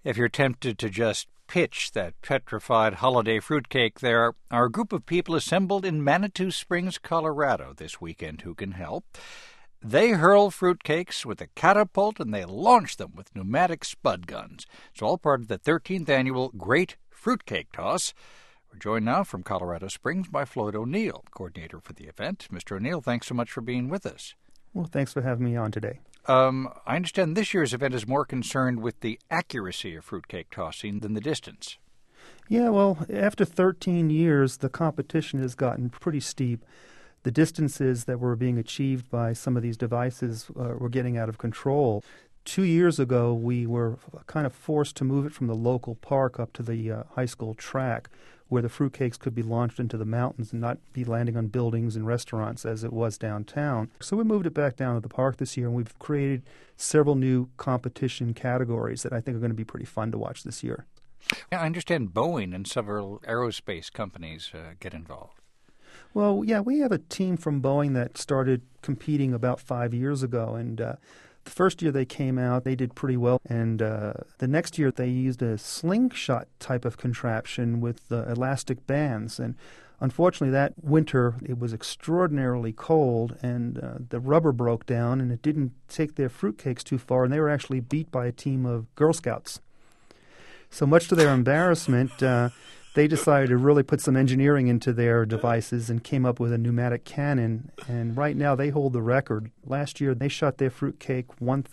If you're tempted to just pitch that petrified holiday fruitcake, there are a group of people assembled in Manitou Springs, Colorado this weekend who can help. They hurl fruitcakes with a catapult and they launch them with pneumatic spud guns. It's all part of the 13th annual Great Fruitcake Toss. We're joined now from Colorado Springs by Floyd O'Neill, coordinator for the event. Mr. O'Neill, thanks so much for being with us. Well, thanks for having me on today. I understand this year's event is more concerned with the accuracy of fruitcake tossing than the distance. Yeah, well, after 13 years, the competition has gotten pretty steep. The distances that were being achieved by some of these devices were getting out of control. 2 years ago, we were kind of forced to move it from the local park up to the high school track, where the fruitcakes could be launched into the mountains and not be landing on buildings and restaurants as it was downtown. So we moved it back down to the park this year, and we've created several new competition categories that I think are going to be pretty fun to watch this year. Yeah, I understand Boeing and several aerospace companies get involved. Well, yeah, we have a team from Boeing that started competing about 5 years ago, and the first year they came out, they did pretty well, and the next year they used a slingshot type of contraption with elastic bands, and unfortunately that winter it was extraordinarily cold, and the rubber broke down, and it didn't take their fruitcakes too far, and they were actually beat by a team of Girl Scouts. So much to their embarrassment, they decided to really put some engineering into their devices and came up with a pneumatic cannon, and right now they hold the record. Last year they shot their fruitcake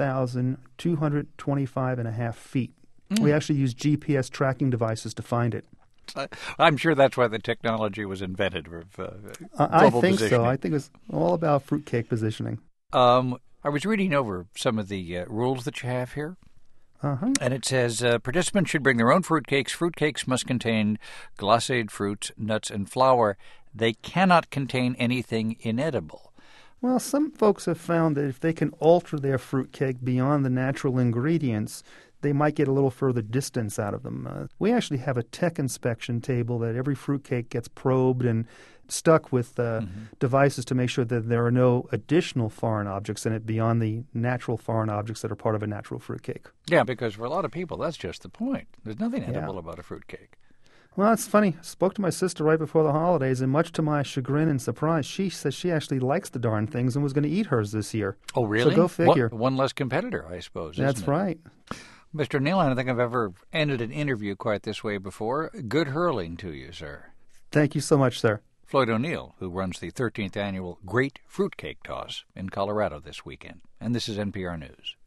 1,225.5 feet. We actually used GPS tracking devices to find it. I'm sure that's why the technology was invented. I think so. I think it's all about fruitcake positioning. I was reading over some of the rules that you have here. And it says participants should bring their own fruitcakes. Fruitcakes must contain glacéd fruits, nuts, and flour. They cannot contain anything inedible. Well, some folks have found that if they can alter their fruitcake beyond the natural ingredients, they might get a little further distance out of them. We actually have a tech inspection table that every fruitcake gets probed and stuck with devices to make sure that there are no additional foreign objects in it beyond the natural foreign objects that are part of a natural fruitcake. Yeah, because for a lot of people, that's just the point. There's nothing edible about a fruitcake. Well, it's funny. I spoke to my sister right before the holidays, and much to my chagrin and surprise, she says she actually likes the darn things and was going to eat hers this year. Oh, really? So go figure. One less competitor, I suppose, isn't That's it? right. Mr. Neal, I don't think I've ever ended an interview quite this way before. Good hurling to you, sir. Thank you so much, sir. Floyd O'Neill, who runs the 13th annual Great Fruitcake Toss in Colorado this weekend. And this is NPR News.